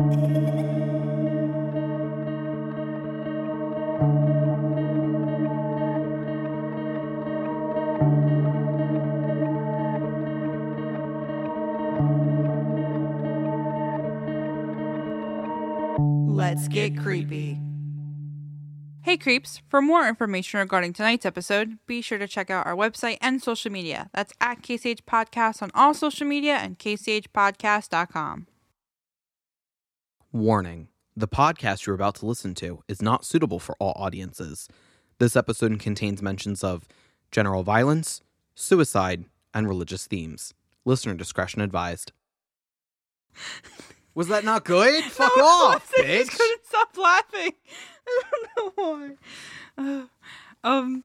Let's get creepy. Hey creeps, for more information regarding tonight's episode, be sure to check out our website and social media. That's at KCH Podcast on all social media and kchpodcast.com. Warning. The podcast you're about to listen to is not suitable for all audiences. This episode contains mentions of general violence, suicide, and religious themes. Listener discretion advised. Was that not good? Fuck off, bitch! I just couldn't stop laughing. I don't know why.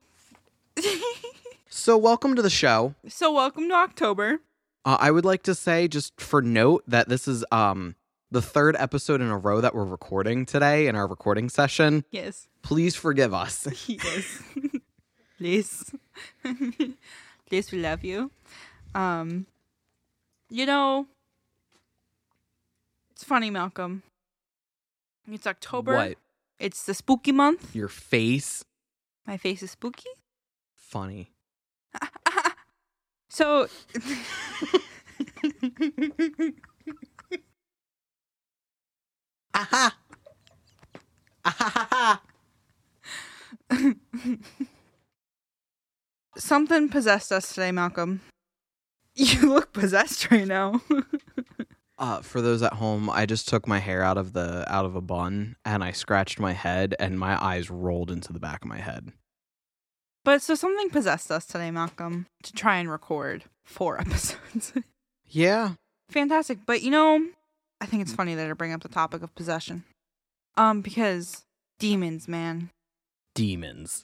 So welcome to the show. So welcome to October. I would like to say, just for note, that this is the third episode in a row that we're recording today in our recording session. Yes. Please forgive us. Yes. Please. Please, we love you. You know, it's funny, Malcolm. It's October. What? It's the spooky month. Your face? My face is spooky? Funny. So... Aha! Aha! Something possessed us today, Malcolm. You look possessed right now. For those at home, I just took my hair out of a bun and I scratched my head and my eyes rolled into the back of my head. But so something possessed us today, Malcolm, to try and record 4 episodes. Yeah. Fantastic. But you know, I think it's funny that I bring up the topic of possession. Because demons, man. Demons.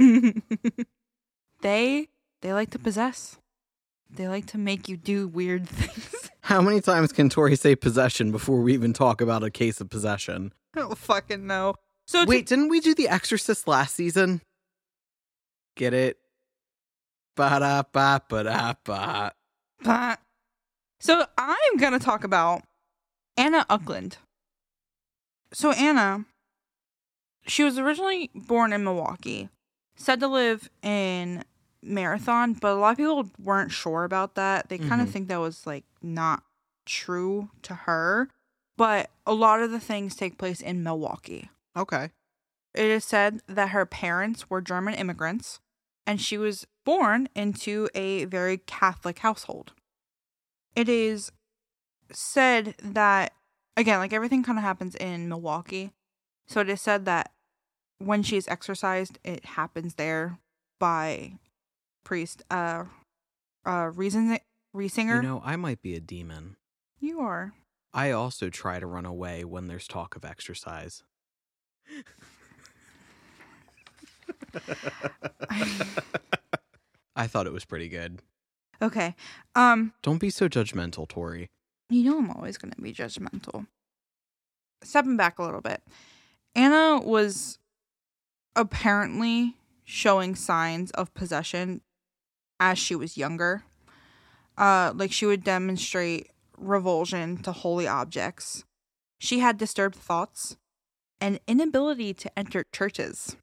They like to possess. They like to make you do weird things. How many times can Tori say possession before we even talk about a case of possession? I don't fucking know. So wait, didn't we do The Exorcist last season? Get it? Ba-da-ba-ba-da-ba. So I'm going to talk about Anna Uckland. So Anna, she was originally born in Milwaukee, said to live in Marathon, but a lot of people weren't sure about that. They kind of think that was like not true to her, but a lot of the things take place in Milwaukee. Okay. It is said that her parents were German immigrants, and she was born into a very Catholic household. It is said that, again, like everything kind of happens in Milwaukee. So it is said that when she is exorcised, it happens there by priest, Riesinger. You know, I might be a demon. You are. I also try to run away when there's talk of exercise. I thought it was pretty good. Okay. Don't be so judgmental, Tori. You know I'm always going to be judgmental. Stepping back a little bit. Anna was apparently showing signs of possession as she was younger. Like she would demonstrate revulsion to holy objects. She had disturbed thoughts and inability to enter churches.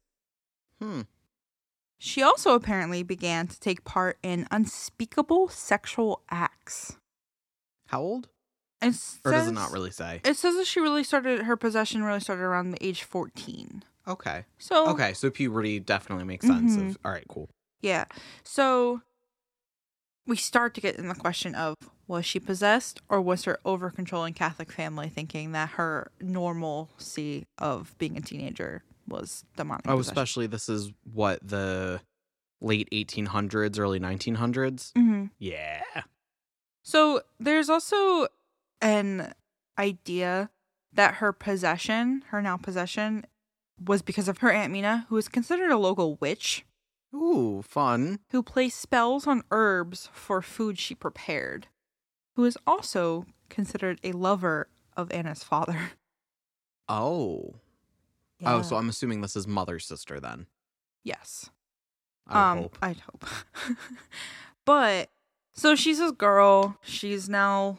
She also apparently began to take part in unspeakable sexual acts. How old? Or does it not really say? It says that her possession really started around the age 14. Okay. So puberty definitely makes sense. All right, cool. Yeah. So we start to get in the question of, was she possessed, or was her over-controlling Catholic family thinking that her normalcy of being a teenager was demonic possession? Especially this is what, the late 1800s, early 1900s? Mm-hmm. Yeah. So there's also an idea that her now possession, was because of her Aunt Mina, who is considered a local witch. Ooh, fun. Who placed spells on herbs for food she prepared. Who is also considered a lover of Anna's father. Oh. Yeah. Oh, so I'm assuming this is mother's sister then. Yes. I'd hope. But, so she's this girl. She's now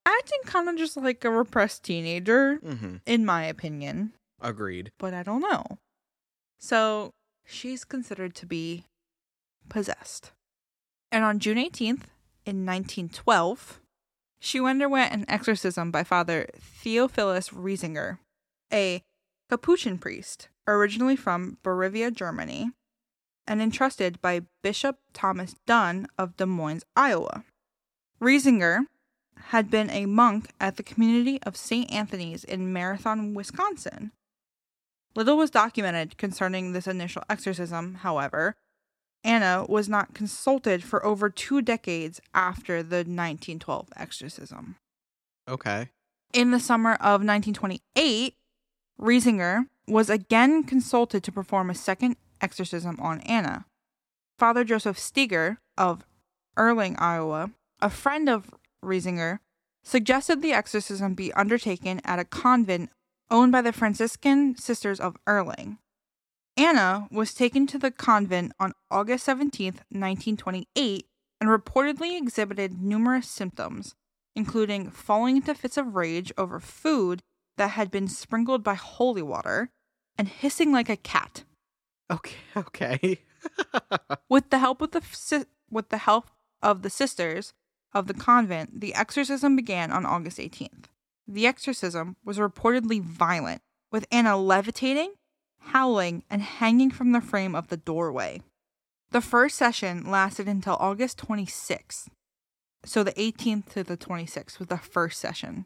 acting kind of just like a repressed teenager, Mm-hmm. in my opinion. Agreed. But I don't know. So she's considered to be possessed. And on June 18th, in 1912, she underwent an exorcism by Father Theophilus Riesinger, a Capuchin priest originally from Bavaria, Germany, and entrusted by Bishop Thomas Dunn of Des Moines, Iowa. Riesinger had been a monk at the community of St. Anthony's in Marathon, Wisconsin. Little was documented concerning this initial exorcism, however. Anna was not consulted for over 2 decades after the 1912 exorcism. Okay. In the summer of 1928, Riesinger was again consulted to perform a second exorcism on Anna. Father Joseph Steger of Erling, Iowa, a friend of Riesinger, suggested the exorcism be undertaken at a convent owned by the Franciscan Sisters of Erling. Anna was taken to the convent on August 17, 1928, and reportedly exhibited numerous symptoms, including falling into fits of rage over food that had been sprinkled by holy water and hissing like a cat. Okay. With the help of the sisters of the convent, the exorcism began on August 18th. The exorcism was reportedly violent, with Anna levitating, howling, and hanging from the frame of the doorway. The first session lasted until August 26th. So the 18th to the 26th was the first session.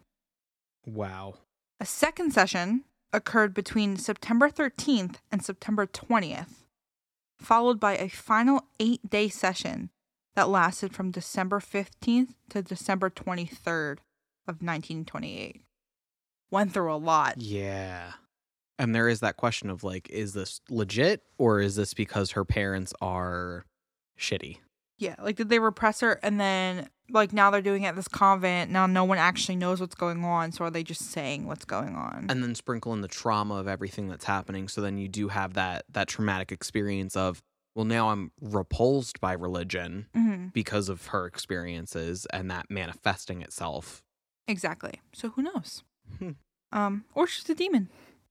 Wow. A second session occurred between September 13th and September 20th, followed by a final 8-day session that lasted from December 15th to December 23rd of 1928. Went through a lot. Yeah. And there is that question of like, is this legit or is this because her parents are shitty? Yeah, like did they repress her and then like now they're doing it at this convent, now no one actually knows what's going on, so are they just saying what's going on? And then sprinkle in the trauma of everything that's happening, so then you do have that traumatic experience of, well, now I'm repulsed by religion because of her experiences and that manifesting itself. Exactly. So who knows? Or she's a demon.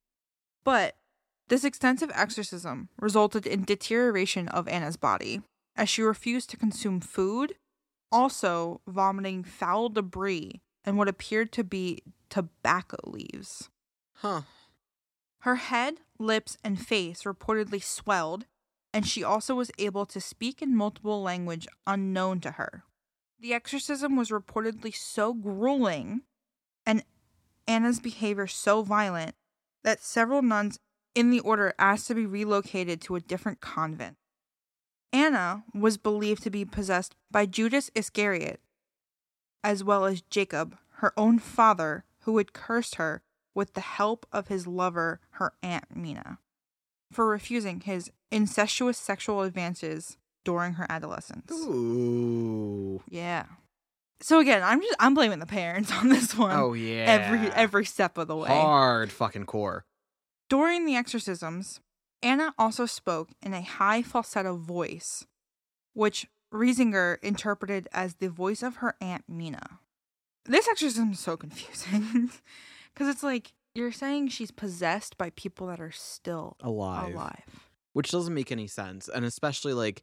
But this extensive exorcism resulted in deterioration of Anna's body, as she refused to consume food, also vomiting foul debris and what appeared to be tobacco leaves. Huh. Her head, lips, and face reportedly swelled, and she also was able to speak in multiple languages unknown to her. The exorcism was reportedly so grueling and Anna's behavior so violent that several nuns in the order asked to be relocated to a different convent. Anna was believed to be possessed by Judas Iscariot, as well as Jacob, her own father, who had cursed her with the help of his lover, her Aunt Mina, for refusing his incestuous sexual advances during her adolescence. Ooh. Yeah. So again, I'm blaming the parents on this one. Oh yeah. Every step of the way. Hard fucking core. During the exorcisms, Anna also spoke in a high falsetto voice, which Riesinger interpreted as the voice of her Aunt Mina. This exorcism is so confusing because it's like you're saying she's possessed by people that are still alive. Which doesn't make any sense. And especially like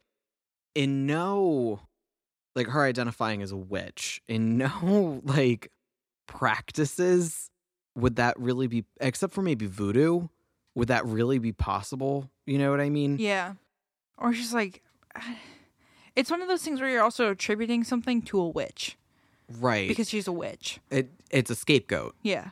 like her identifying as a witch, in no like practices, would that really be, except for maybe voodoo, would that really be possible? You know what I mean? Yeah. Or she's like, it's one of those things where you're also attributing something to a witch. Right. Because she's a witch. It's a scapegoat. Yeah.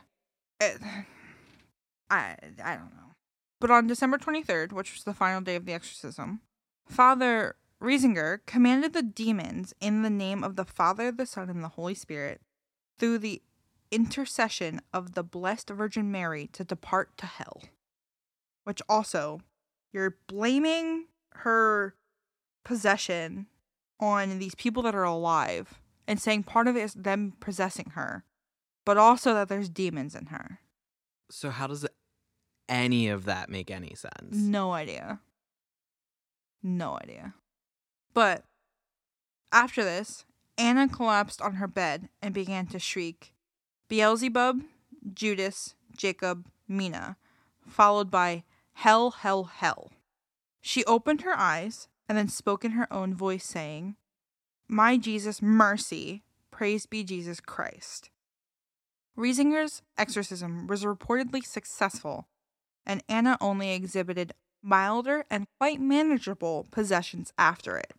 I don't know. But on December 23rd, which was the final day of the exorcism, Father Riesinger commanded the demons in the name of the Father, the Son, and the Holy Spirit, through the intercession of the Blessed Virgin Mary, to depart to hell. Which also, you're blaming her possession on these people that are alive and saying part of it is them possessing her, but also that there's demons in her. So how does any of that make any sense? No idea. But after this, Anna collapsed on her bed and began to shriek, Beelzebub, Judas, Jacob, Mina, followed by hell, hell, hell. She opened her eyes and then spoke in her own voice, saying, My Jesus, mercy, praise be Jesus Christ. Riesinger's exorcism was reportedly successful, and Anna only exhibited milder and quite manageable possessions after it.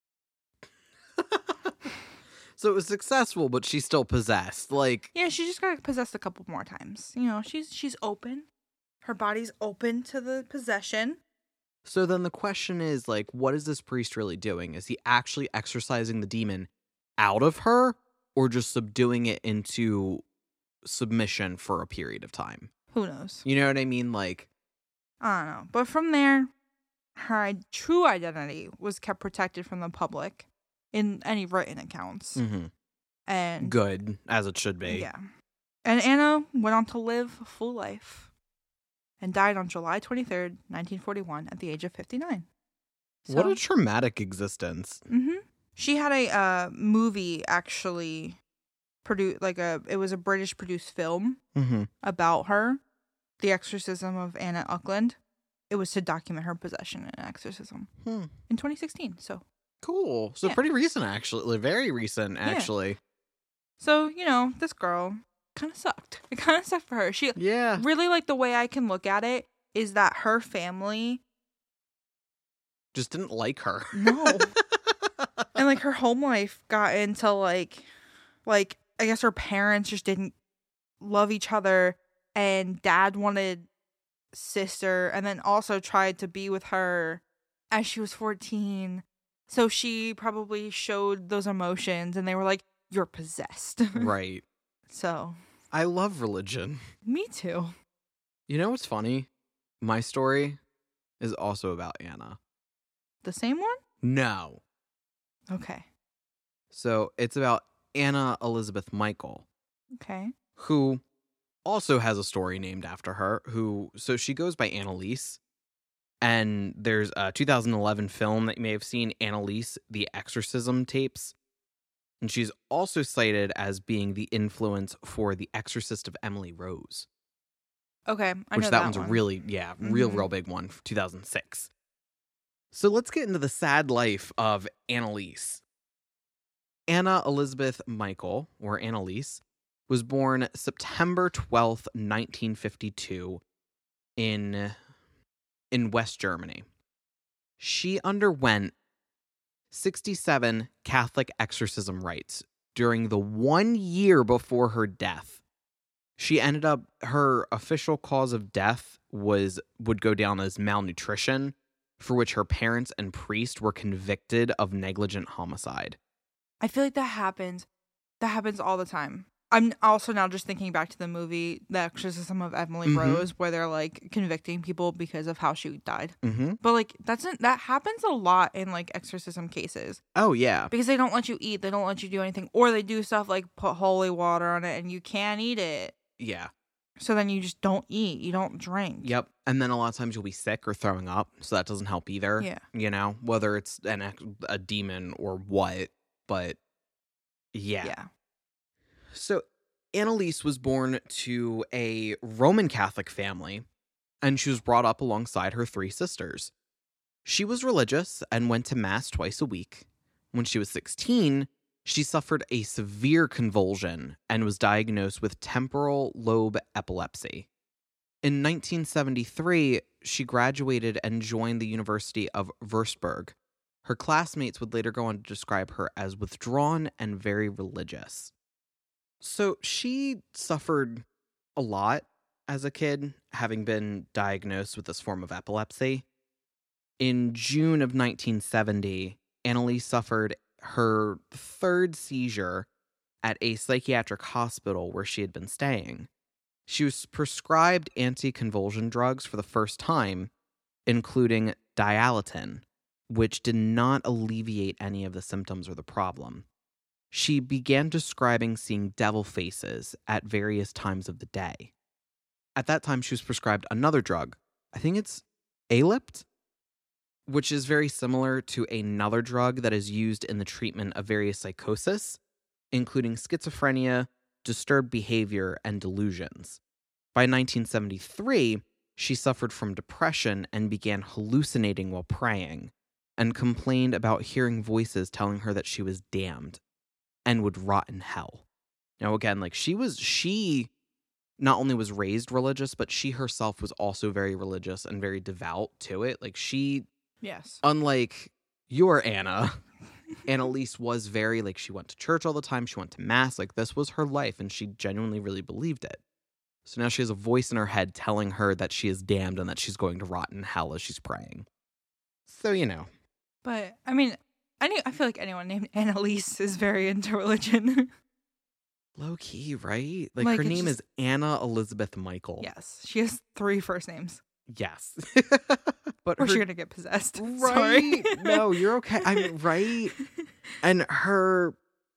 So it was successful, but she's still possessed. Like, Yeah, she just got possessed a couple more times. You know, she's open. Her body's open to the possession. so then the question is, like, what is this priest really doing? Is he actually exorcising the demon out of her, or just subduing it into submission for a period of time? Who knows? You know what I mean? Like, I don't know. But from there, her true identity was kept protected from the public in any written accounts. And good, as it should be. yeah. And Anna went on to live a full life and died on July 23rd, 1941 at the age of 59. What a traumatic existence. She had a movie actually produced, it was a British produced film about her, The Exorcism of Anna Uckland. It was to document her possession and exorcism in 2016. So cool. So pretty recent, actually. Very recent, actually. Yeah. So, you know, this girl kind of sucked. It kind of sucked for her. She really, like, the way I can look at it is that her family just didn't like her. No. And, like, her home life got into, like, I guess her parents just didn't love each other, and dad wanted sister, and then also tried to be with her as she was 14. So she probably showed those emotions, and they were like, you're possessed. Right. So. I love religion. Me too. You know what's funny? My story is also about Anna. The same one? No. Okay. So it's about Anna Elizabeth Michael. Okay. Who also has a story named after her. So she goes by Annalise. And there's a 2011 film that you may have seen, Annalise, The Exorcism Tapes. And she's also cited as being the influence for The Exorcist of Emily Rose. Okay, I know that one's one. A really, real big one, 2006. So let's get into the sad life of Annalise. Anna Elizabeth Michael, or Annalise, was born September 12th, 1952 in West Germany. She underwent 67 Catholic exorcism rites during the 1 year before her death. She ended up, her official cause of death would go down as malnutrition, for which her parents and priest were convicted of negligent homicide. I feel like that happens. That happens all the time. I'm also now just thinking back to the movie, The Exorcism of Emily Rose, where they're, like, convicting people because of how she died. But, like, that happens a lot in, like, exorcism cases. Oh, yeah. Because they don't let you eat. They don't let you do anything. Or they do stuff like put holy water on it and you can't eat it. Yeah. So then you just don't eat. You don't drink. Yep. And then a lot of times you'll be sick or throwing up. So that doesn't help either. Yeah. You know, whether it's a demon or what. But, yeah. Yeah. So Annalise was born to a Roman Catholic family, and she was brought up alongside her three sisters. She was religious and went to Mass twice a week. When she was 16, she suffered a severe convulsion and was diagnosed with temporal lobe epilepsy. In 1973, she graduated and joined the University of Würzburg. Her classmates would later go on to describe her as withdrawn and very religious. So she suffered a lot as a kid, having been diagnosed with this form of epilepsy. In June of 1970, Annalise suffered her third seizure at a psychiatric hospital where she had been staying. She was prescribed anticonvulsion drugs for the first time, including Dilaton, which did not alleviate any of the symptoms or the problem. She began describing seeing devil faces at various times of the day. At that time, she was prescribed another drug. I think it's Alipt, which is very similar to another drug that is used in the treatment of various psychosis, including schizophrenia, disturbed behavior and delusions. By 1973, she suffered from depression and began hallucinating while praying, and complained about hearing voices telling her that she was damned and would rot in hell. Now, again, like she not only was raised religious, but she herself was also very religious and very devout to it. Like Yes. Unlike your Anna, Annalise was very, like, she went to church all the time. She went to mass. Like, this was her life, and she genuinely really believed it. So now she has a voice in her head telling her that she is damned and that she's going to rot in hell as she's praying. So, you know. But, I mean, I feel like anyone named Annalise is very into religion. Low key, right? Like her name is Anna Elizabeth Michael. Yes. She has 3 first names. Yes. But or she's going to get possessed. Right? Sorry. No, you're okay. I mean, right? And her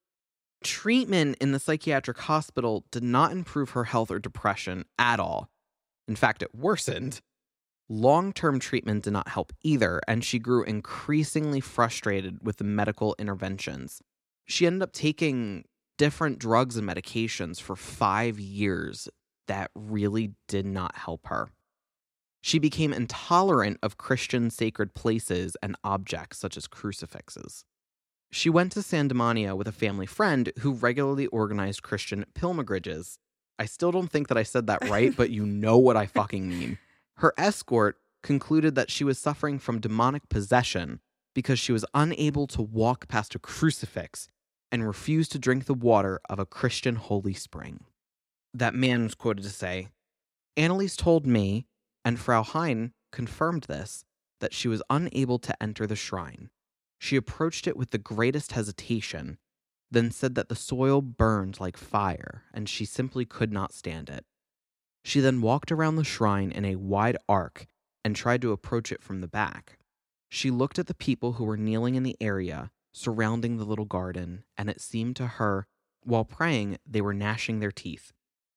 treatment in the psychiatric hospital did not improve her health or depression at all. In fact, it worsened. Long-term treatment did not help either, and she grew increasingly frustrated with the medical interventions. She ended up taking different drugs and medications for 5 years that really did not help her. She became intolerant of Christian sacred places and objects such as crucifixes. She went to San Demonio with a family friend who regularly organized Christian pilgrimages. I still don't think that I said that right, but you know what I fucking mean. Her escort concluded that she was suffering from demonic possession because she was unable to walk past a crucifix and refused to drink the water of a Christian holy spring. That man was quoted to say, "Annalise told me, and Frau Hein confirmed this, that she was unable to enter the shrine. She approached it with the greatest hesitation, then said that the soil burned like fire, and she simply could not stand it. She then walked around the shrine in a wide arc and tried to approach it from the back. She looked at the people who were kneeling in the area surrounding the little garden, and it seemed to her, while praying, they were gnashing their teeth.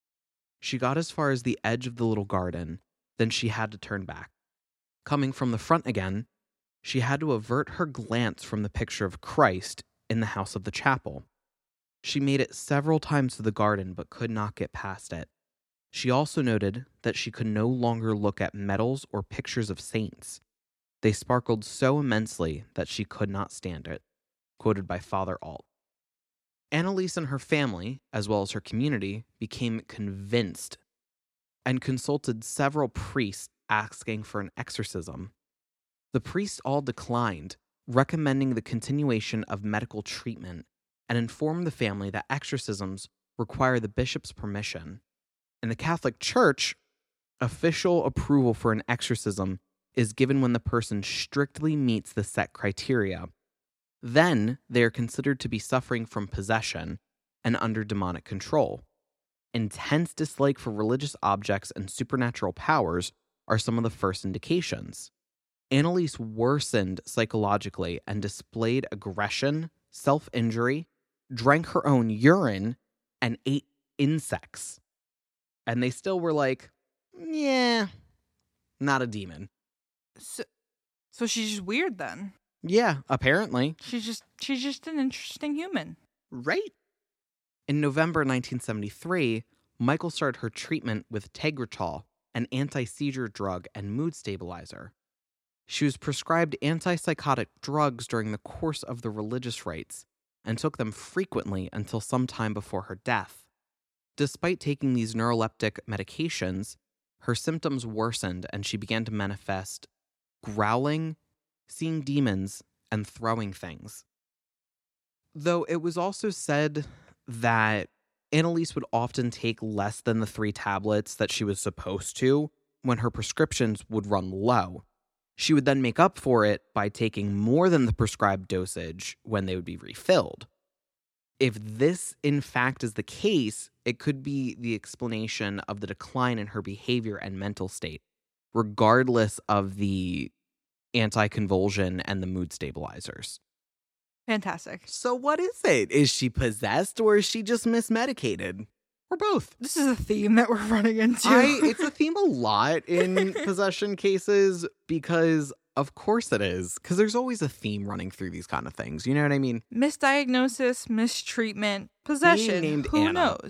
She got as far as the edge of the little garden, then she had to turn back. Coming from the front again, she had to avert her glance from the picture of Christ in the house of the chapel. She made it several times to the garden but could not get past it. She also noted that she could no longer look at medals or pictures of saints. They sparkled so immensely that she could not stand it." Quoted by Father Alt. Annalise and her family, as well as her community, became convinced and consulted several priests asking for an exorcism. The priests all declined, recommending the continuation of medical treatment, and informed the family that exorcisms require the bishop's permission. In the Catholic Church, official approval for an exorcism is given when the person strictly meets the set criteria. Then they are considered to be suffering from possession and under demonic control. Intense dislike for religious objects and supernatural powers are some of the first indications. Annalise worsened psychologically and displayed aggression, self-injury, drank her own urine, and ate insects. And they still were like, yeah, not a demon. So she's just weird then. Yeah, apparently. She's just an interesting human. Right. In November 1973, Michael started her treatment with Tegretol, an anti-seizure drug and mood stabilizer. She was prescribed antipsychotic drugs during the course of the religious rites and took them frequently until some time before her death. Despite taking these neuroleptic medications, her symptoms worsened and she began to manifest growling, seeing demons, and throwing things. Though it was also said that Annalise would often take less than the 3 tablets that she was supposed to when her prescriptions would run low. She would then make up for it by taking more than the prescribed dosage when they would be refilled. If this, in fact, is the case, it could be the explanation of the decline in her behavior and mental state, regardless of the anti-convulsion and the mood stabilizers. Fantastic. So what is it? Is she possessed or is she just mismedicated? Or both? This is a theme that we're running into. It's a theme a lot in possession cases because, of course it is, because there's always a theme running through these kind of things. You know what I mean? Misdiagnosis, mistreatment, possession. Being named Who Anna. knows?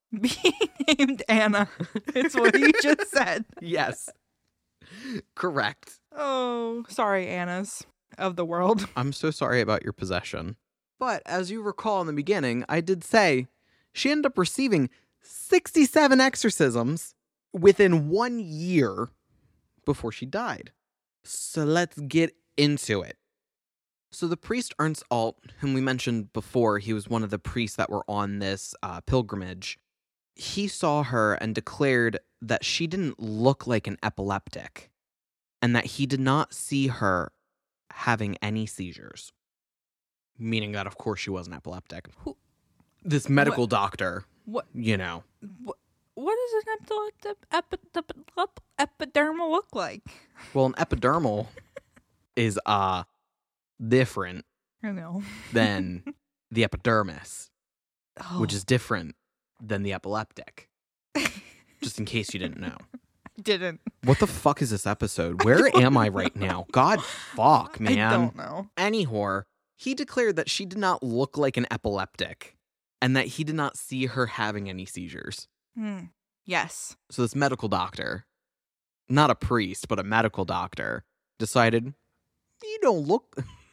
Being named Anna. It's what you just said. Yes. Correct. Oh, sorry, Annas of the world. I'm so sorry about your possession. But as you recall in the beginning, I did say she ended up receiving 67 exorcisms within 1 year before she died. So let's get into it. So the priest Ernst Alt, whom we mentioned before, he was one of the priests that were on this pilgrimage. He saw her and declared that she didn't look like an epileptic and that he did not see her having any seizures. Meaning that, of course, she wasn't epileptic. This medical doctor, What? you know. What does an epidermal look like? Well, an epidermal is different I know. than the epidermis, Oh. which is different than the epileptic. Just in case you didn't know. Didn't. What the fuck is this episode? Where am I right now? God fuck, man. I don't know. Anyhow, he declared that she did not look like an epileptic and that he did not see her having any seizures. Yes. So this medical doctor, not a priest, but a medical doctor, decided, you don't look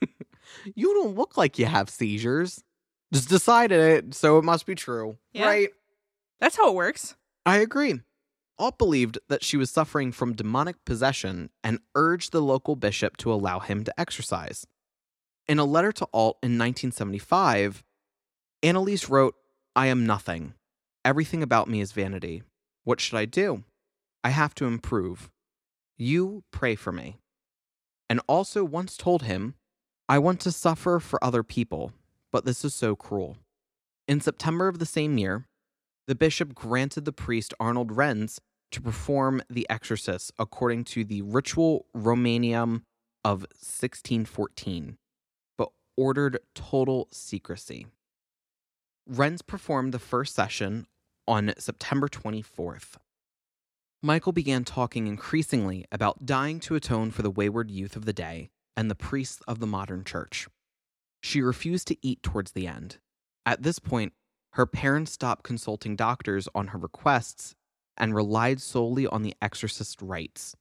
like you have seizures. Just decided it, so it must be true. Yeah. Right? That's how it works. I agree. Alt believed that she was suffering from demonic possession and urged the local bishop to allow him to exorcise. In a letter to Alt in 1975, Anneliese wrote, I am nothing. Everything about me is vanity. What should I do? I have to improve. You pray for me. And also once told him, I want to suffer for other people, but this is so cruel. In September of the same year, the bishop granted the priest Arnold Renz to perform the exorcist according to the Ritual Romanium of 1614, but ordered total secrecy. Renz performed the first session on September 24th. Michael began talking increasingly about dying to atone for the wayward youth of the day and the priests of the modern church. She refused to eat towards the end. At this point, her parents stopped consulting doctors on her requests and relied solely on the exorcist rites.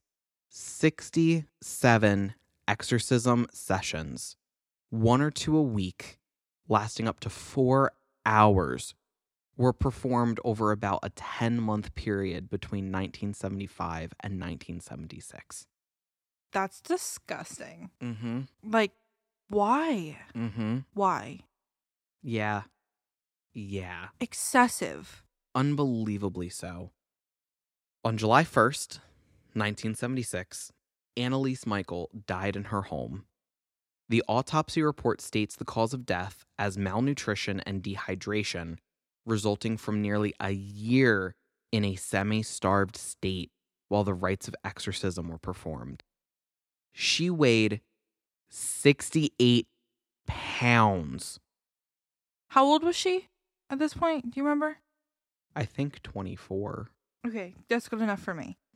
67 exorcism sessions, 1 or 2 a week, lasting up to 4 hours, were performed over about a 10-month period between 1975 and 1976. That's disgusting. Mm-hmm. Like, why? Mm-hmm. Why? Yeah. Yeah. Excessive. Unbelievably so. On July 1st, 1976, Anneliese Michael died in her home. The autopsy report states the cause of death as malnutrition and dehydration, resulting from nearly a year in a semi-starved state while the rites of exorcism were performed. She weighed 68 pounds. How old was she at this point? Do you remember? I think 24. Okay, that's good enough for me.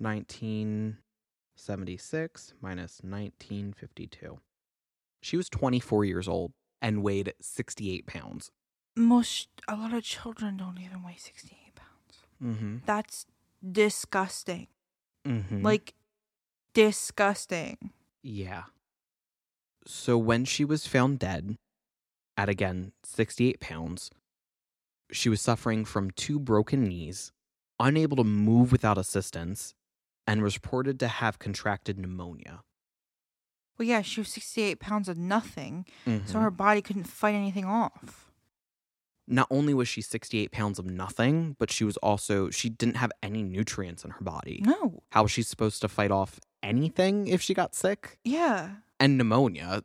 1976 minus 1952. She was 24 years old and weighed 68 pounds. A lot of children don't even weigh 68 pounds. Mm-hmm. That's disgusting. Mm-hmm. Like, disgusting. Yeah. So when she was found dead, at again 68 pounds, she was suffering from 2 broken knees, unable to move without assistance, and was reported to have contracted pneumonia. Well, yeah, she was 68 pounds of nothing, Mm-hmm. so her body couldn't fight anything off. Not only was she 68 pounds of nothing, but she didn't have any nutrients in her body. No. How was she supposed to fight off anything if she got sick? Yeah. And pneumonia.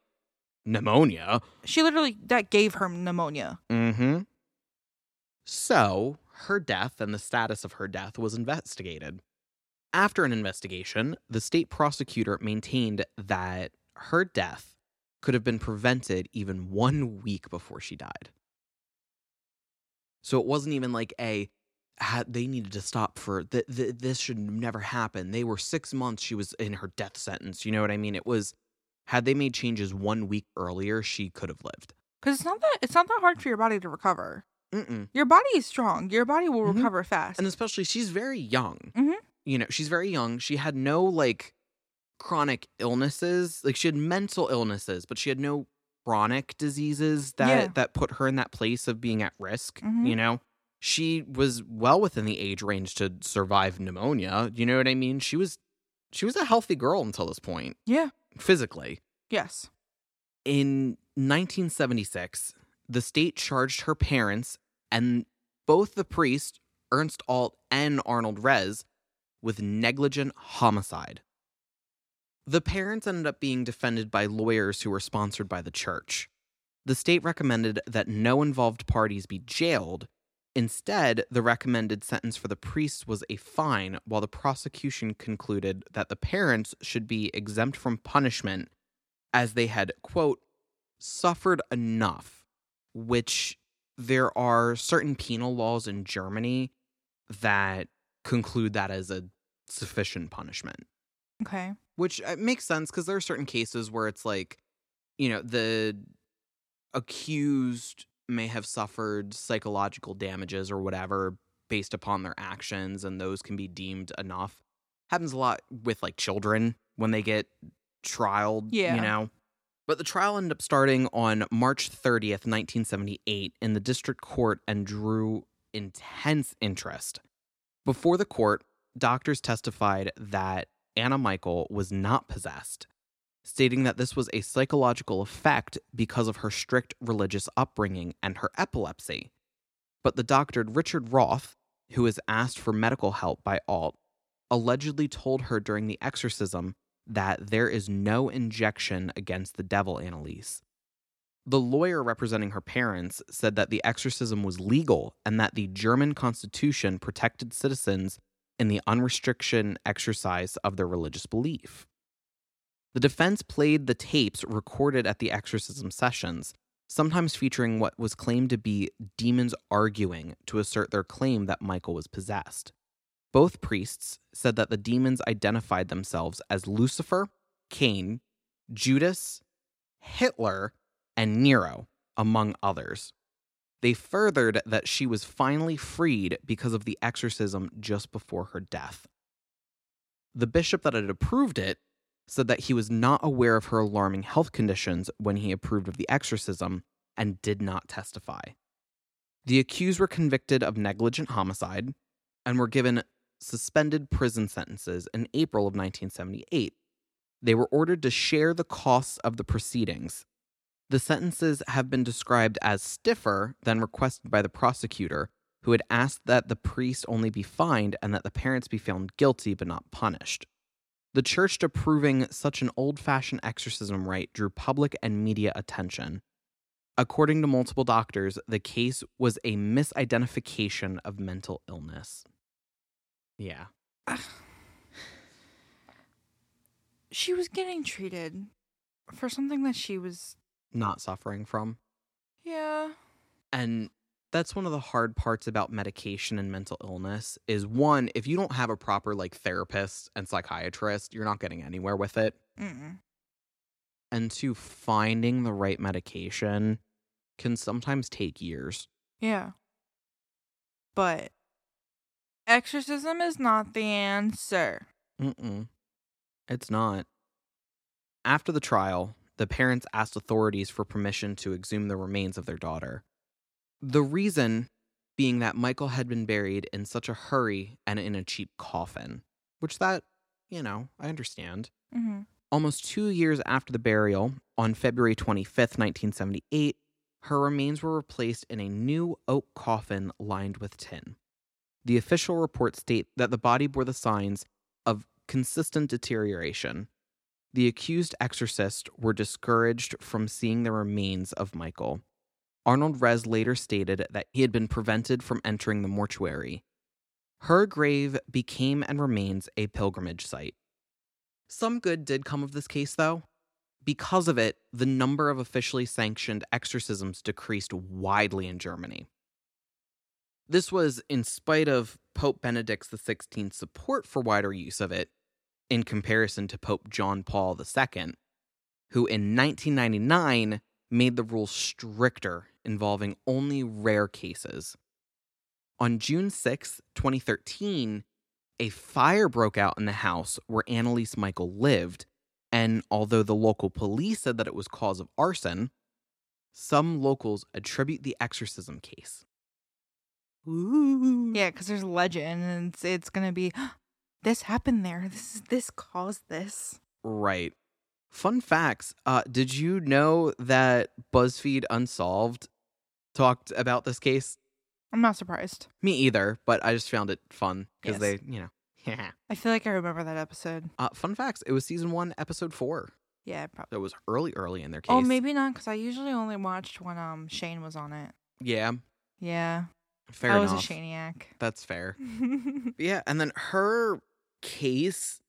That gave her pneumonia. Mm-hmm. So, her death and the status of her death was investigated. After an investigation, the state prosecutor maintained that her death could have been prevented even 1 week before she died. So it wasn't even like they needed to stop for this should never happen. They were 6 months she was in her death sentence. You know what I mean? It was, had they made changes 1 week earlier, she could have lived. Because it's not that hard for your body to recover. Mm-mm. Your body is strong. Your body will Mhm. recover fast. And especially, she's very young. Mhm. You know, she's very young. She had no, like, chronic illnesses. Like, she had mental illnesses, but she had no chronic diseases Yeah. that put her in that place of being at risk, Mhm. you know? She was well within the age range to survive pneumonia. You know what I mean? She was a healthy girl until this point, Yeah. physically. Yes. In 1976, the state charged her parents and both the priest, Ernst Alt, and Arnold Rez, with negligent homicide. The parents ended up being defended by lawyers who were sponsored by the church. The state recommended that no involved parties be jailed. Instead, the recommended sentence for the priests was a fine, while the prosecution concluded that the parents should be exempt from punishment as they had, quote, suffered enough, which there are certain penal laws in Germany that conclude that as a sufficient punishment. Okay. Which makes sense because there are certain cases where it's like, you know, the accused may have suffered psychological damages or whatever based upon their actions, and those can be deemed enough. Happens a lot with, like, children when they get trialed, Yeah. you know? But the trial ended up starting on March 30th, 1978 in the district court and drew intense interest. Before the court, doctors testified that Anna Michael was not possessed, stating that this was a psychological effect because of her strict religious upbringing and her epilepsy. But the doctor Richard Roth, who was asked for medical help by Alt, allegedly told her during the exorcism that there is no injection against the devil, Annalise. The lawyer representing her parents said that the exorcism was legal and that the German Constitution protected citizens in the unrestricted exercise of their religious belief. The defense played the tapes recorded at the exorcism sessions, sometimes featuring what was claimed to be demons arguing to assert their claim that Michael was possessed. Both priests said that the demons identified themselves as Lucifer, Cain, Judas, Hitler, and Nero, among others. They furthered that she was finally freed because of the exorcism just before her death. The bishop that had approved it said that he was not aware of her alarming health conditions when he approved of the exorcism and did not testify. The accused were convicted of negligent homicide and were given suspended prison sentences in April of 1978. They were ordered to share the costs of the proceedings. The sentences have been described as stiffer than requested by the prosecutor, who had asked that the priest only be fined and that the parents be found guilty but not punished. The church approving such an old-fashioned exorcism rite drew public and media attention. According to multiple doctors, the case was a misidentification of mental illness. Yeah. She was getting treated for something that she was... Not suffering from. Yeah. And that's one of the hard parts about medication and mental illness is, one, if you don't have a proper, like, therapist and psychiatrist, you're not getting anywhere with it. Mm-mm. And two, finding the right medication can sometimes take years. Yeah. But exorcism is not the answer. Mm-mm. It's not. After the trial, the parents asked authorities for permission to exhume the remains of their daughter. The reason being that Michael had been buried in such a hurry and in a cheap coffin, which that, you know, I understand. Mm-hmm. Almost 2 years after the burial, on February 25th, 1978, her remains were replaced in a new oak coffin lined with tin. The official reports state that the body bore the signs of consistent deterioration. The accused exorcists were discouraged from seeing the remains of Michael. Arnold Rez later stated that he had been prevented from entering the mortuary. Her grave became and remains a pilgrimage site. Some good did come of this case, though. Because of it, the number of officially sanctioned exorcisms decreased widely in Germany. This was in spite of Pope Benedict XVI's support for wider use of it, in comparison to Pope John Paul II, who in 1999 made the rules stricter involving only rare cases. On June 6, 2013, a fire broke out in the house where Annalise Michael lived, and although the local police said that it was cause of arson, some locals attribute the exorcism case. Ooh. Yeah, because there's legend, and it's gonna be, this happened there. This caused this. Right. Fun facts. Did you know that BuzzFeed Unsolved talked about this case? I'm not surprised. Me either, but I just found it fun because Yes. they, I feel like I remember that episode. Fun facts. It was season 1, episode 4. Yeah, probably. It was early in their case. Oh, maybe not, because I usually only watched when Shane was on it. Yeah. Yeah. Fair I enough. was a Shaniac. That's fair. Yeah, and then her case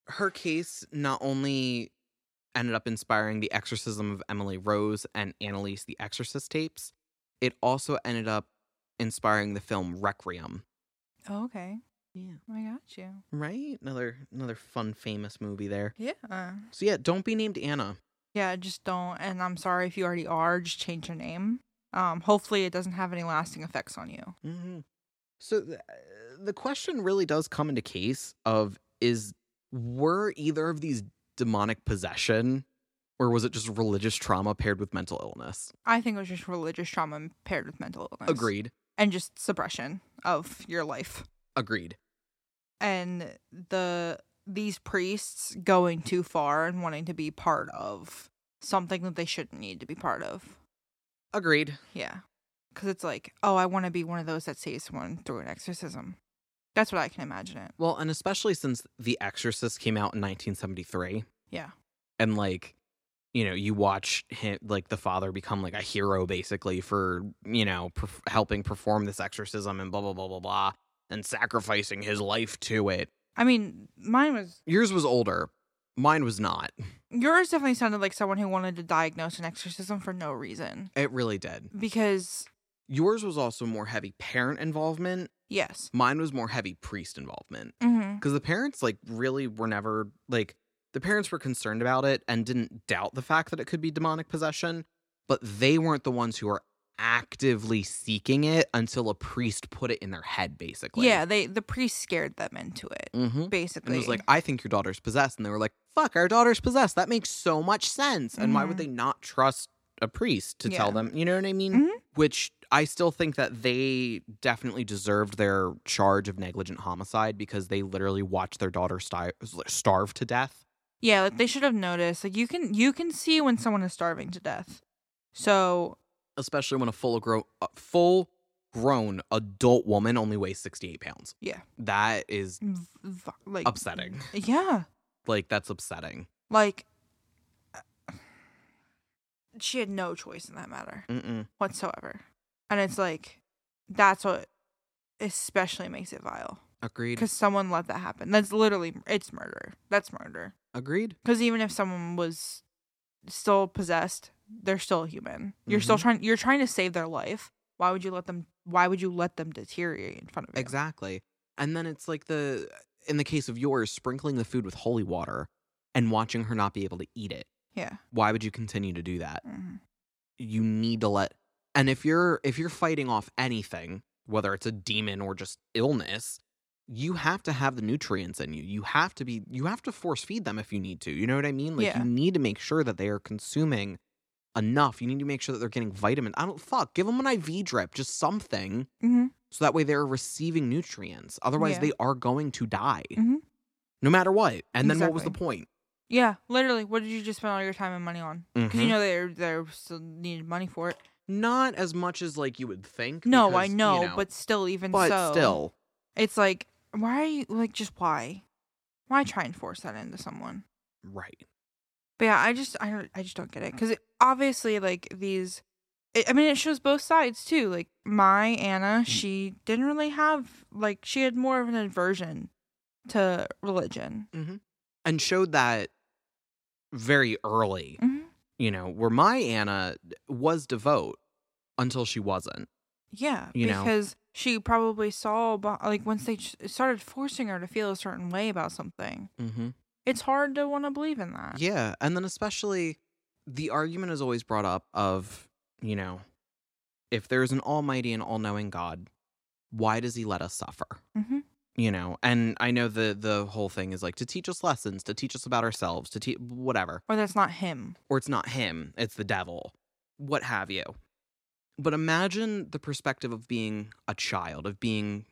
not only ended up inspiring the exorcism of Emily Rose and Annalise the Exorcist tapes, it also ended up inspiring the film Requiem. Oh, okay. Yeah. I got you. Right? Another fun, famous movie there. Yeah. So yeah, don't be named Anna. Yeah, just don't. And I'm sorry if you already are. Just change your name. Hopefully it doesn't have any lasting effects on you. Mm-hmm. So the question really does come into case of were either of these demonic possession, or was it just religious trauma paired with mental illness? I think it was just religious trauma paired with mental illness. Agreed. And just suppression of your life. Agreed. And these priests going too far and wanting to be part of something that they shouldn't need to be part of. Agreed. Yeah. Because it's like, oh, I want to be one of those that saves someone through an exorcism. That's what I can imagine it. Well, and especially since The Exorcist came out in 1973. Yeah. And you watch him, the father become a hero basically for, helping perform this exorcism and blah, blah, blah, blah, blah, and sacrificing his life to it. I mean, Yours was older. Mine was not. Yours definitely sounded like someone who wanted to diagnose an exorcism for no reason. It really did. Because yours was also more heavy parent involvement. Yes. Mine was more heavy priest involvement. Mm-hmm. Because the parents, really were never, the parents were concerned about it and didn't doubt the fact that it could be demonic possession, but they weren't the ones who were actively seeking it until a priest put it in their head, basically. Yeah, the priest scared them into it, basically. And it was like, I think your daughter's possessed. And they were like, fuck, our daughter's possessed. That makes so much sense. And why would they not trust a priest to tell them? You know what I mean? Mm-hmm. Which I still think that they definitely deserved their charge of negligent homicide because they literally watched their daughter starve to death. Yeah, they should have noticed. You can see when someone is starving to death. So, especially when a full-grown adult woman only weighs 68 pounds. Yeah. That is upsetting. Yeah. That's upsetting. She had no choice in that matter. Mm-mm. Whatsoever. And it's that's what especially makes it vile. Agreed. Because someone let that happen. That's literally, it's murder. That's murder. Agreed. Because even if someone was still possessed, they're still human. You're trying to save their life. Why would you let them deteriorate in front of you? Exactly. And then it's in the case of yours, sprinkling the food with holy water and watching her not be able to eat it. Yeah. Why would you continue to do that? Mm-hmm. You need to and if you're fighting off anything, whether it's a demon or just illness, you have to have the nutrients in you. You have to force feed them if you need to. You know what I mean? You need to make sure that they are consuming enough. You need to make sure that they're getting vitamins. Give them an IV drip, just something. Mm-hmm. So that way they're receiving nutrients. Otherwise they are going to die. Mm-hmm. No matter what. And then what was the point? Yeah, literally. What did you just spend all your time and money on? Because you know they still needed money for it. Not as much as you would think. No, because, I know, but still, still. It's why are you, just why? Why try and force that into someone? Right. But yeah, I just don't get it. Because obviously, it shows both sides, too. My Anna, she didn't really have, she had more of an aversion to religion. Mm-hmm. And showed that very early. Mm-hmm. Where my Anna was devout until she wasn't. Yeah, because she probably saw, once they started forcing her to feel a certain way about something, it's hard to want to believe in that. Yeah, and then especially the argument is always brought up of, if there's an almighty and all-knowing God, why does he let us suffer? Mm-hmm. You know, and I know the whole thing is like to teach us lessons, to teach us about ourselves, to teach whatever. Or that's not him. Or it's not him, it's the devil, what have you. But imagine the perspective of being a child, of being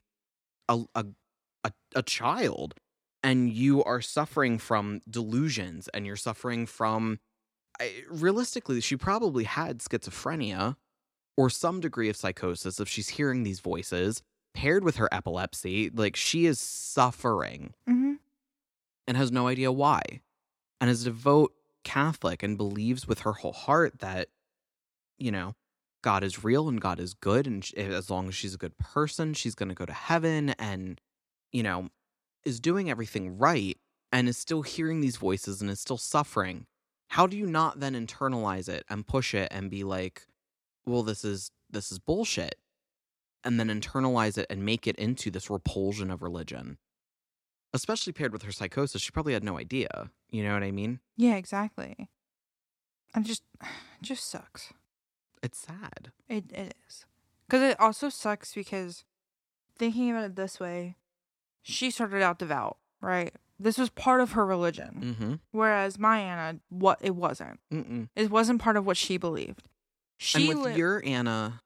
a child, and you are suffering from delusions, and you're suffering from, realistically, she probably had schizophrenia or some degree of psychosis if she's hearing these voices, paired with her epilepsy. Like, she is suffering Mm-hmm. and has no idea why. And is a devout Catholic and believes with her whole heart that, you know, God is real and God is good, and as long as she's a good person, she's going to go to heaven, and, you know, is doing everything right, and is still hearing these voices and is still suffering. How do you not then internalize it and push it and be like, well, this is bullshit, and then internalize it and make it into this repulsion of religion? Especially paired with her psychosis, she probably had no idea. You know what I mean? Yeah, exactly. And it just sucks. It's sad. It is. Because it also sucks because, thinking about it this way, she started out devout, right? This was part of her religion. Mm-hmm. Whereas my Anna, it wasn't. Mm-mm. It wasn't part of what she believed. And with your Anna,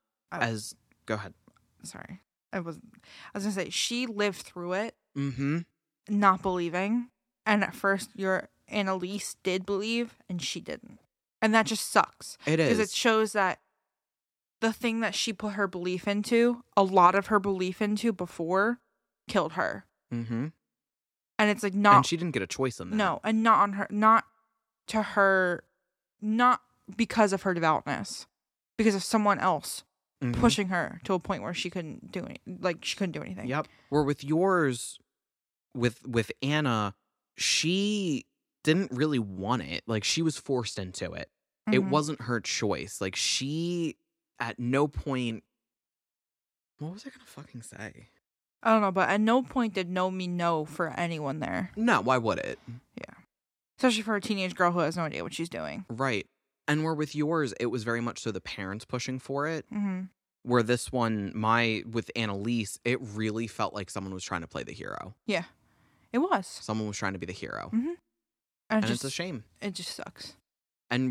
go ahead. Sorry. I was going to say, she lived through it, Mm-hmm. not believing. And at first, your Annalise did believe, and she didn't. And that just sucks. It is. Because it shows that the thing that she put her belief into, a lot of her belief into before, killed her. Mm-hmm. And it's like not. And she didn't get a choice in that. No, and not on her, not to her, not because of her devoutness, because of someone else Mm-hmm. pushing her to a point where she couldn't do anything. Yep. Where with yours, with Anna, she didn't really want it. Like, she was forced into it. It Mhm. wasn't her choice. Like, she at no point. What was I gonna fucking say? I don't know, but at no point did no mean no for anyone there. No, why would it? Yeah. Especially for a teenage girl who has no idea what she's doing. Right. And where with yours, it was very much so the parents pushing for it. Mm-hmm. Where this one, with Annalise, it really felt like someone was trying to play the hero. Yeah. It was. Someone was trying to be the hero. Mm-hmm. And it's a shame. It just sucks. And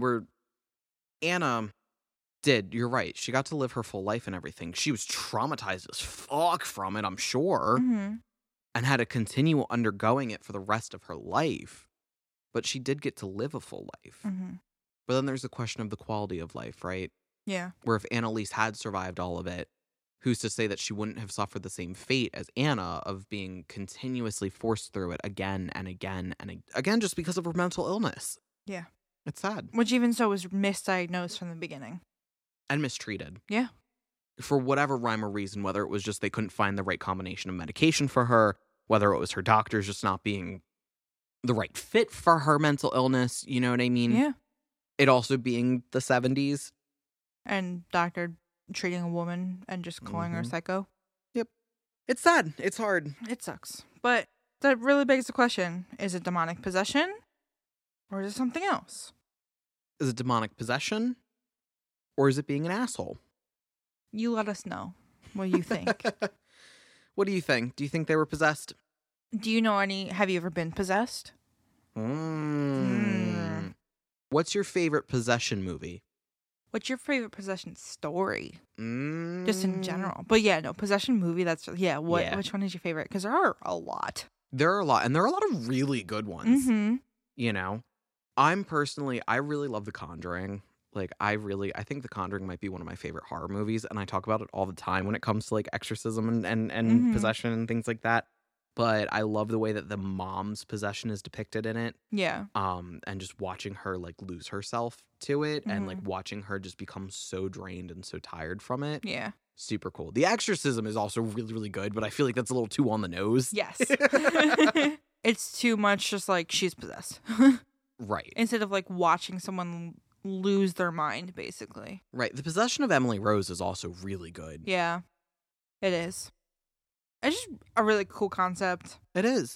Anna did, you're right, she got to live her full life and everything. She was traumatized as fuck from it, I'm sure. Mm-hmm. And had to continue undergoing it for the rest of her life. But she did get to live a full life. Mm-hmm. But then there's the question of the quality of life, right? Yeah. Where if Annalise had survived all of it, who's to say that she wouldn't have suffered the same fate as Anna of being continuously forced through it again and again and again just because of her mental illness? Yeah. It's sad. Which even so was misdiagnosed from the beginning. And mistreated. Yeah. For whatever rhyme or reason, whether it was just they couldn't find the right combination of medication for her, whether it was her doctors just not being the right fit for her mental illness, you know what I mean? Yeah. It also being the 70s. And doctor treating a woman and just calling her Mhm. psycho. Yep. It's sad. It's hard. It sucks. But that really begs the question, is it demonic possession? Or is it something else? Is it demonic possession? Or is it being an asshole? You let us know what you think. What do you think? Do you think they were possessed? Do you know have you ever been possessed? What's your favorite possession movie? What's your favorite possession story? Mm. Just in general. But yeah, no, possession movie, Yeah. Which one is your favorite? Because there are a lot. There are a lot, and there are a lot of really good ones. Mm-hmm. You know? I really love The Conjuring. Like, I think The Conjuring might be one of my favorite horror movies, and I talk about it all the time when it comes to, like, exorcism and Mhm. possession and things like that. But I love the way that the mom's possession is depicted in it. Yeah. And just watching her, like, lose herself to it and, like, Mhm. watching her just become so drained and so tired from it. Yeah. Super cool. The Exorcism is also really, really good, but I feel like that's a little too on the nose. Yes. It's too much just like she's possessed. Right. Instead of like watching someone lose their mind, basically. Right. The possession of Emily Rose is also really good. Yeah. It is. It's just a really cool concept. It is.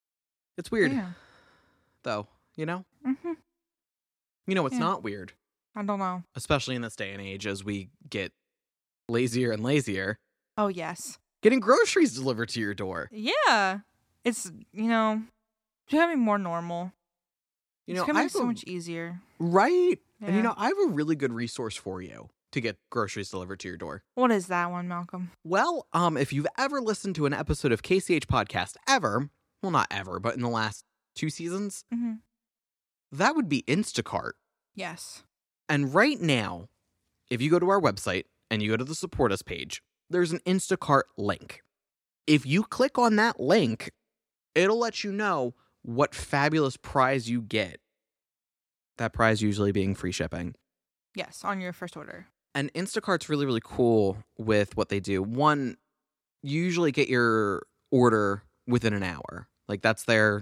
It's weird, Yeah. though, you know? Mm-hmm. You know what's Yeah. not weird? I don't know. especially in this day and age as we get lazier and lazier. Oh, yes. Getting groceries delivered to your door. Yeah. It's, becoming more normal. It's becoming so much easier. Right? Yeah. And I have a really good resource for you to get groceries delivered to your door. What is that one, Malcolm? Well, if you've ever listened to an episode of KCH Podcast ever, well, not ever, but in the last 2 seasons, Mm-hmm. that would be Instacart. Yes. And right now, if you go to our website and you go to the Support Us page, there's an Instacart link. If you click on that link, it'll let you know what fabulous prize you get. That prize usually being free shipping. Yes, on your first order. And Instacart's really, really cool with what they do. One, you usually get your order within an hour. Like, that's their,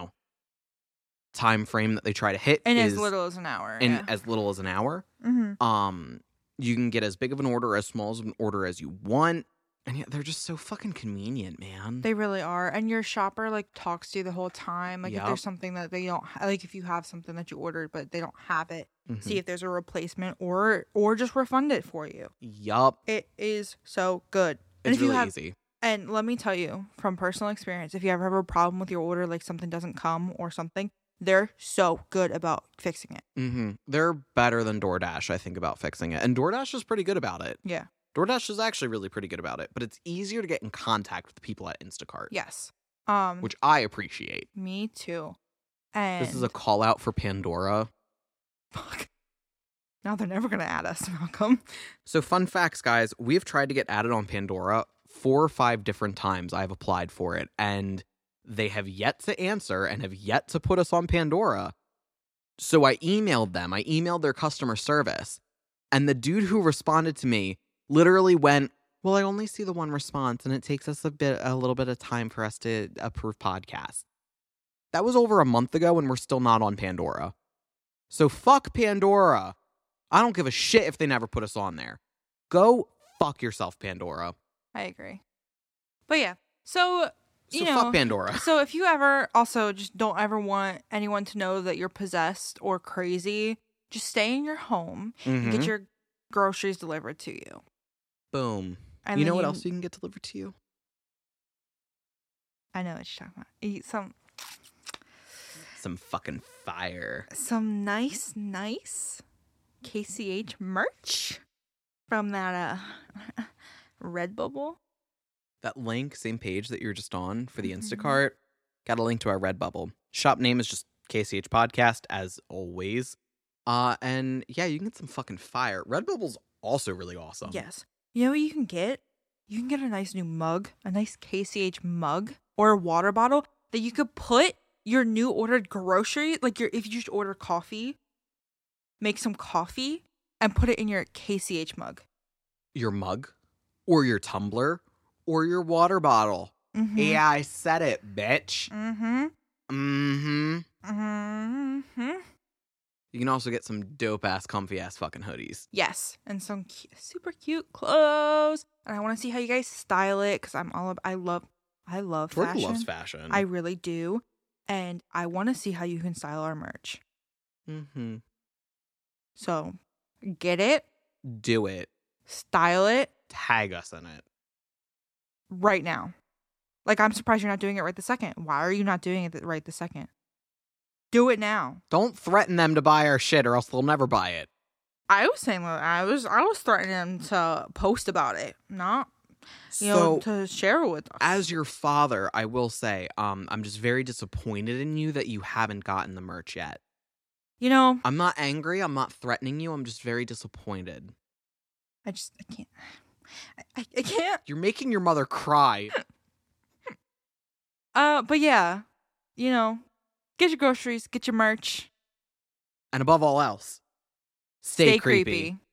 time frame that they try to hit. And as little as an hour. In as little as an hour. Mm-hmm. You can get as big of an order, as small of an order as you want. And yeah, they're just so fucking convenient, man. They really are. And your shopper, talks to you the whole time. If Yep. there's something that they don't... if you have something that you ordered, but they don't have it, Mhm. see if there's a replacement or just refund it for you. Yup. It is so good. It's really easy. And let me tell you, from personal experience, if you ever have a problem with your order, like something doesn't come or something, they're so good about fixing it. Mm-hmm. They're better than DoorDash, I think, about fixing it. And DoorDash is pretty good about it. Yeah. DoorDash is actually really pretty good about it. But it's easier to get in contact with the people at Instacart. Yes. Which I appreciate. Me too. And This is a call out for Pandora. fuck. Now they're never gonna add us, Malcolm. So fun facts, guys. We've tried to get added on Pandora 4 or 5 different times. I've applied for it. And they have yet to answer and have yet to put us on Pandora. So I emailed them. I emailed their customer service. And the dude who responded to me literally went, well, I only see the one response and it takes us a little bit of time for us to approve podcasts. That was over a month ago and we're still not on Pandora. So fuck Pandora. I don't give a shit if they never put us on there. Go fuck yourself, Pandora. I agree. But yeah, so Fuck Pandora. So if you ever also just don't ever want anyone to know that you're possessed or crazy, just stay in your home and get your groceries delivered to you. Boom. And you then know what else you can get delivered to you? I know what you're talking about. Eat some fucking fire. Some nice KCH merch from that Redbubble. That link, same page that you're just on for the Instacart, got a link to our Redbubble. Shop name is just KCH Podcast, as always. And yeah, you can get some fucking fire. Redbubble's also really awesome. Yes. You know what you can get? You can get a nice new mug, a nice KCH mug or a water bottle that you could put your new ordered grocery, if you just order coffee, make some coffee and put it in your KCH mug. Your mug or your tumbler or your water bottle. Mm-hmm. Yeah, I said it, bitch. Mm-hmm. Mm-hmm. Mm-hmm. You can also get some dope-ass, comfy-ass fucking hoodies. Yes, and some super cute clothes. And I want to see how you guys style it because I love Tori fashion. loves fashion. I really do. And I want to see how you can style our merch. Mm-hmm. So, get it. Do it. Style it. Tag us in it. Right now. I'm surprised you're not doing it right this second. Why are you not doing it right this second? Do it now. Don't threaten them to buy our shit or else they'll never buy it. I was saying that I was threatening them to post about it, not to share it with us. As your father, I will say, I'm just very disappointed in you that you haven't gotten the merch yet. I'm not angry. I'm not threatening you. I'm just very disappointed. I can't. I can't. You're making your mother cry. But yeah, get your groceries, get your merch. And above all else, stay creepy.